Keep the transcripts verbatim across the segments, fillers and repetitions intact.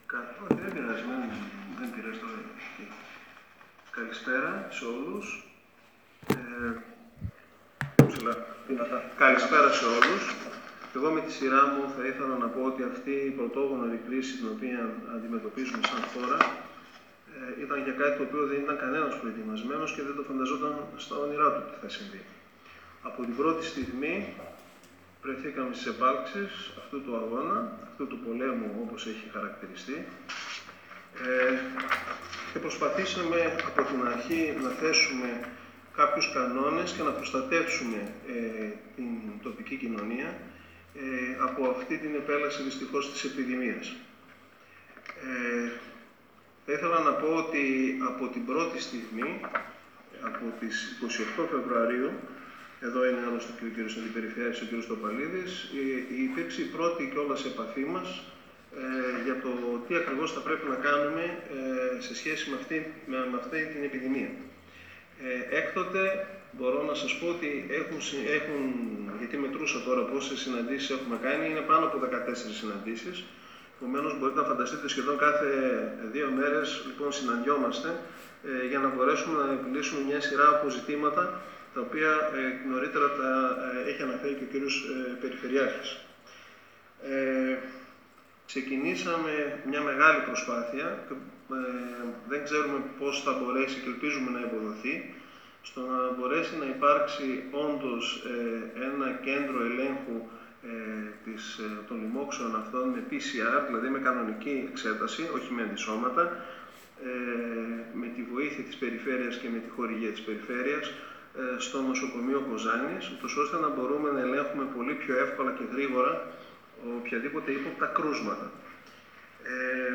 Καθώ δεν πειράζει, δεν πειράζει τώρα. Καλησπέρα σε όλους. Ε, Καλησπέρα σε όλους. Εγώ με τη σειρά μου θα ήθελα να πω ότι αυτή η πρωτόγνωρη κρίση την οποία αντιμετωπίζουμε σαν χώρα ε, ήταν για κάτι το οποίο δεν ήταν κανένας προετοιμασμένος και δεν το φανταζόταν στα όνειρά του τι θα συμβεί. Από την πρώτη στιγμή βρεθήκαμε στις επάλξεις αυτού του αγώνα, αυτού του πολέμου όπως έχει χαρακτηριστεί ε, και προσπαθήσαμε από την αρχή να θέσουμε κάποιους κανόνες και να προστατεύσουμε ε, την τοπική κοινωνία ε, από αυτή την επέλαση δυστυχώς της επιδημίας. Ε, θα ήθελα να πω ότι από την πρώτη στιγμή, από τις είκοσι οκτώ Φεβρουαρίου, εδώ είναι άλλωστε και ο κύριος Αντιπεριφέρειας, ο κύριος Τοπαλίδης, υπήρξε η πρώτη κιόλας επαφή μας ε, για το τι ακριβώς θα πρέπει να κάνουμε ε, σε σχέση με αυτή, με, με αυτή την επιδημία. Ε, έκτοτε μπορώ να σας πω ότι έχουν, έχουν, γιατί μετρούσα τώρα πόσες συναντήσεις έχουμε κάνει, είναι πάνω από δεκατέσσερις συναντήσεις. Επομένως μπορείτε να φανταστείτε σχεδόν κάθε δύο μέρες λοιπόν συναντιόμαστε ε, για να μπορέσουμε να επιλύσουμε μια σειρά από ζητήματα τα οποία ε, νωρίτερα τα ε, έχει αναφέρει και ο κύριος ε, Περιφερειάρχης. Ε, ξεκινήσαμε μια μεγάλη προσπάθεια, ε, δεν ξέρουμε πώς θα μπορέσει και ελπίζουμε να υποδοθεί, στο να μπορέσει να υπάρξει όντως ε, ένα κέντρο ελέγχου ε, της, ε, των λοιμόξεων αυτών με πι σι αρ, δηλαδή με κανονική εξέταση, όχι με αντισώματα, ε, με τη βοήθεια της Περιφέρειας και με τη χορηγία της Περιφέρειας, στο νοσοκομείο Κοζάνης, ώστε να μπορούμε να ελέγχουμε πολύ πιο εύκολα και γρήγορα οποιαδήποτε ύποπτα κρούσματα. Ε,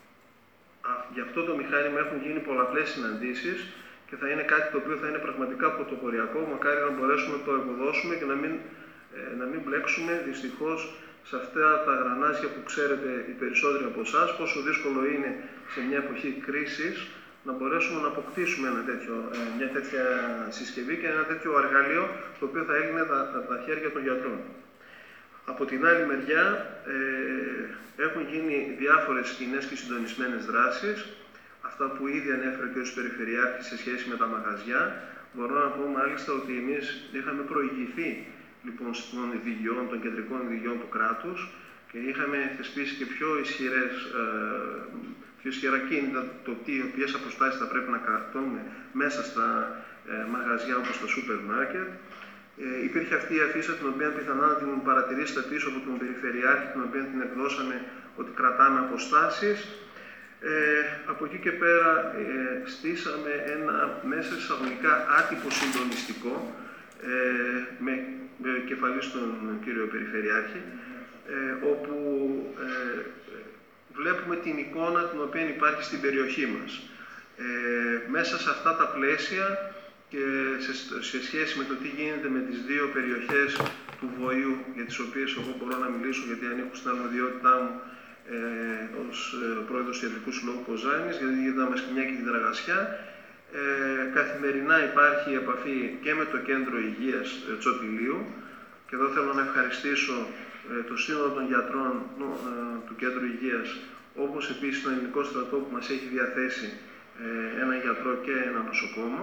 γι' αυτό το μηχάνημα έχουν γίνει πολλαπλές συναντήσεις και θα είναι κάτι το οποίο θα είναι πραγματικά πρωτοποριακό, μακάρι να μπορέσουμε να το ευωδώσουμε και να μην, ε, να μην μπλέξουμε δυστυχώς σε αυτά τα γρανάζια που ξέρετε οι περισσότεροι από εσάς, πόσο δύσκολο είναι σε μια εποχή κρίσης να μπορέσουμε να αποκτήσουμε ένα τέτοιο, μια τέτοια συσκευή και ένα τέτοιο εργαλείο το οποίο θα έγινε τα, τα, τα χέρια των γιατρών. Από την άλλη μεριά ε, έχουν γίνει διάφορες κοινές και συντονισμένες δράσεις, αυτά που ήδη ανέφερε και ο Περιφερειάρχης σε σχέση με τα μαγαζιά. Μπορώ να πω μάλιστα ότι εμείς είχαμε προηγηθεί λοιπόν των ειδηγιών, των κεντρικών ειδηγιών του κράτους και είχαμε θεσπίσει και πιο ισχυρές ε, πιο ισχυρά κίνητα το τι, ποιες αποστάσεις θα πρέπει να κρατούμε μέσα στα ε, μαγαζιά όπως τα σούπερ μάρκετ. Ε, υπήρχε αυτή η αφίσα την οποία πιθανά να την παρατηρήσετε πίσω από τον Περιφερειάρχη, την οποία την εκδώσαμε ότι κρατάμε αποστάσεις. Ε, από εκεί και πέρα ε, στήσαμε ένα μέσα εισαγωγικά άτυπο συντονιστικό ε, με, με κεφαλή στον κύριο Περιφερειάρχη, ε, όπου ε, βλέπουμε την εικόνα την οποία υπάρχει στην περιοχή μας. Ε, μέσα σε αυτά τα πλαίσια και σε, σε σχέση με το τι γίνεται με τις δύο περιοχές του Βοηού, για τις οποίες εγώ μπορώ να μιλήσω γιατί ανήκω στην αρμοδιότητά μου ε, ως ε, πρόεδρος του Ιατρικού Συλλόγου Κοζάνης, γιατί είδαμε σκηνιά και τη Δραγασιά. Ε, καθημερινά υπάρχει επαφή και με το Κέντρο Υγείας ε, Τσοτηλείου και εδώ θέλω να ευχαριστήσω το σύνολο των γιατρών του Κέντρου Υγείας, όπως επίσης τον Ελληνικό Στρατό που μας έχει διαθέσει έναν γιατρό και ένα νοσοκόμο.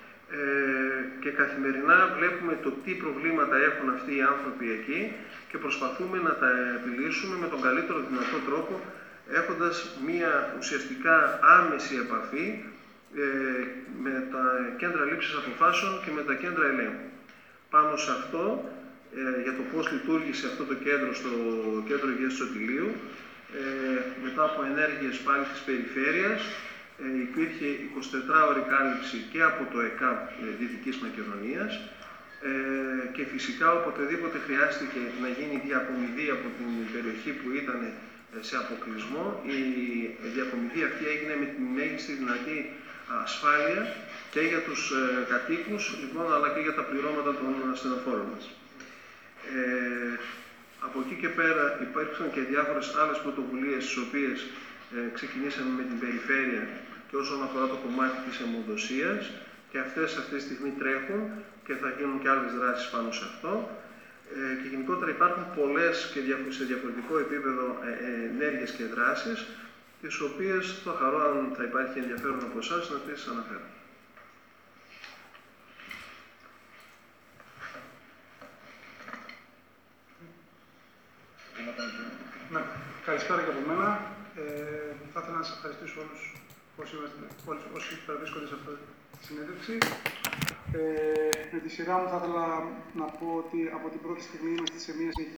Και καθημερινά βλέπουμε το τι προβλήματα έχουν αυτοί οι άνθρωποι εκεί και προσπαθούμε να τα επιλύσουμε με τον καλύτερο δυνατό τρόπο, έχοντας μία ουσιαστικά άμεση επαφή με τα κέντρα λήψης αποφάσεων και με τα κέντρα ελέγχου. Πάνω σε αυτό, Ε, για το πώς λειτουργήσε αυτό το κέντρο στο Κέντρο Υγείας του Τσοτηλείου. Ε, μετά από ενέργειες πάλι της Περιφέρειας ε, υπήρχε εικοσιτετράωρη κάλυψη και από το ΕΚΑΠ ε, Δυτικής Μακεδονίας ε, και φυσικά οποτεδήποτε χρειάστηκε να γίνει διακομιδή από την περιοχή που ήταν ε, σε αποκλεισμό, η διακομιδή αυτή έγινε με την μέγιστη δυνατή ασφάλεια και για τους ε, κατοίκους λοιπόν, αλλά και για τα πληρώματα των ασθενοφόρων μας. Ε, από εκεί και πέρα υπήρξαν και διάφορες άλλες πρωτοβουλίες τις οποίες ε, ξεκινήσαμε με την Περιφέρεια και όσον αφορά το κομμάτι της αιμοδοσίας και αυτές αυτή τη στιγμή τρέχουν και θα γίνουν και άλλες δράσεις πάνω σε αυτό. Ε, και γενικότερα υπάρχουν πολλές και σε διαφορετικό επίπεδο ε, ενέργειες και δράσεις τις οποίες θα χαρώ, αν θα υπάρχει ενδιαφέρον από εσάς, να τις αναφέρω. Ναι. Καλησπέρα και από μένα. Ε, θα ήθελα να σας ευχαριστήσω όλους όσοι, όλους, όσοι παραβρίσκονται σε αυτή τη συνέντευξη. Ε, με τη σειρά μου θα ήθελα να πω ότι από την πρώτη στιγμή είμαστε σε μια συνεχή